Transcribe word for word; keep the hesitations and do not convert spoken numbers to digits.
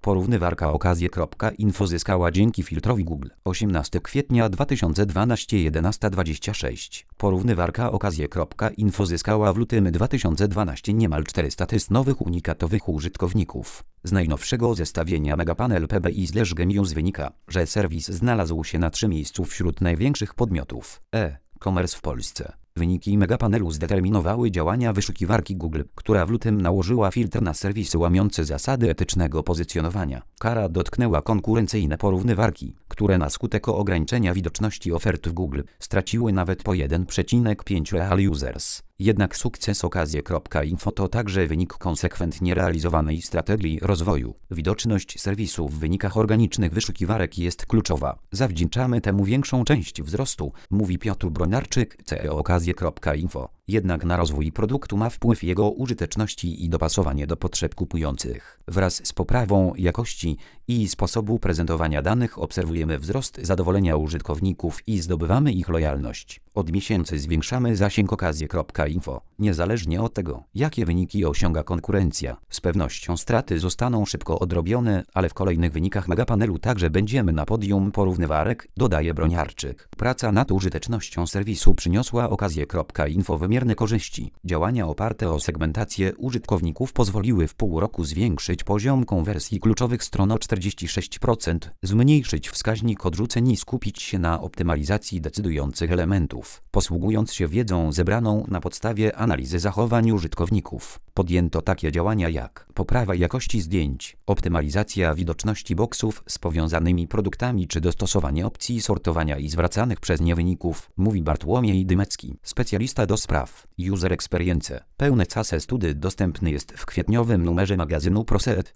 Porównywarka okazje kropka info zyskała dzięki filtrowi Google. osiemnastego kwietnia dwa tysiące dwunastego jedenasta dwadzieścia sześć. Porównywarka okazje kropka info zyskała w lutym dwa tysiące dwunastego niemal czterysta tysięcy nowych unikatowych użytkowników. Z najnowszego zestawienia Megapanel P B I slash Gemius wynika, że serwis znalazł się na trzecim miejscu wśród największych podmiotów e-commerce w Polsce. Wyniki Megapanelu zdeterminowały działania wyszukiwarki Google, która w lutym nałożyła filtr na serwisy łamiące zasady etycznego pozycjonowania. Kara dotknęła konkurencyjne porównywarki, które na skutek ograniczenia widoczności ofert w Google straciły nawet po jeden przecinek pięć real users. Jednak sukces okazje kropka info to także wynik konsekwentnie realizowanej strategii rozwoju. Widoczność serwisu w wynikach organicznych wyszukiwarek jest kluczowa. Zawdzięczamy temu większą część wzrostu, mówi Piotr Bronarczyk, C E O okazje kropka info. Jednak na rozwój produktu ma wpływ jego użyteczności i dopasowanie do potrzeb kupujących. Wraz z poprawą jakości i sposobu prezentowania danych obserwujemy wzrost zadowolenia użytkowników i zdobywamy ich lojalność. Od miesięcy zwiększamy zasięg okazje kropka info. Niezależnie od tego, jakie wyniki osiąga konkurencja, z pewnością straty zostaną szybko odrobione, ale w kolejnych wynikach Megapanelu także będziemy na podium porównywarek, dodaje Broniarczyk. Praca nad użytecznością serwisu przyniosła okazje kropka info wymierne korzyści. Działania oparte o segmentację użytkowników pozwoliły w pół roku zwiększyć poziom konwersji kluczowych stron o czterdzieści sześć procent, zmniejszyć wskaźnik odrzuceń i skupić się na optymalizacji decydujących elementów. Posługując się wiedzą zebraną na podstawie analizy zachowań użytkowników, podjęto takie działania jak poprawa jakości zdjęć, optymalizacja widoczności boksów z powiązanymi produktami czy dostosowanie opcji sortowania i zwracanych przez nie wyników, mówi Bartłomiej Dymecki, specjalista do spraw User Experience. Pełne case study dostępny jest w kwietniowym numerze magazynu ProSET.